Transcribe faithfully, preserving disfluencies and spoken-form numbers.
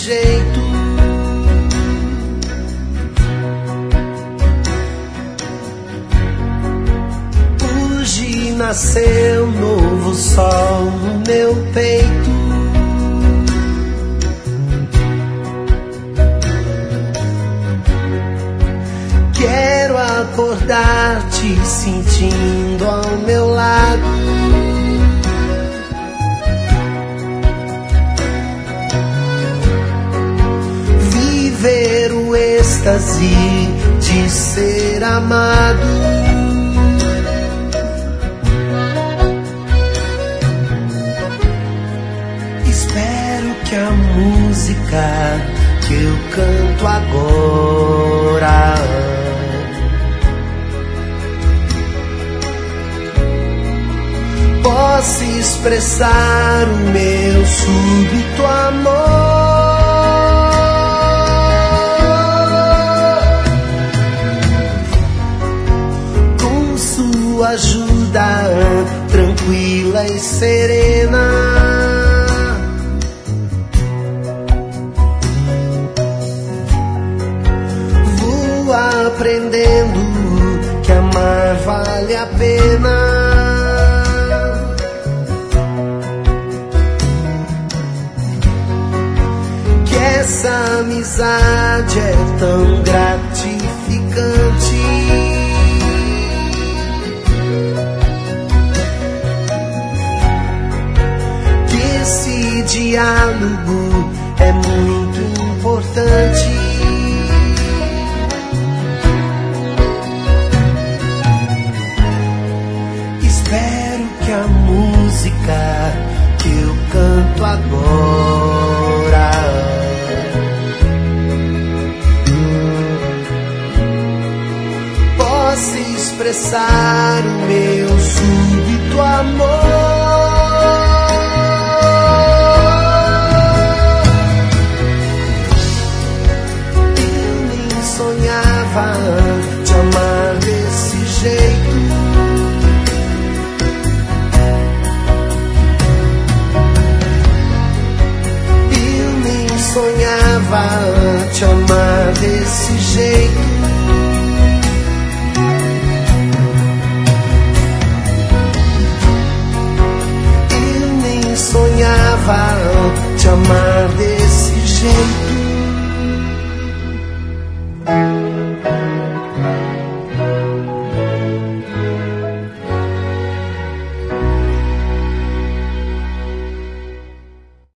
jeito. Hoje nasceu um novo sol no meu peito. Quero acordar te sentindo ao meu lado. Viver o êxtase de ser amado. Espero que a música que eu canto agora possa expressar o meu súbito amor. Com sua ajuda tranquila e serena, vou aprendendo que amar vale a pena. Essa amizade é tão gratificante. Que esse diálogo é muito importante. Espero que a música que eu canto agora possa expressar o meu súbito amor. Eu nem sonhava te amar desse jeito. Eu nem sonhava te amar desse jeito.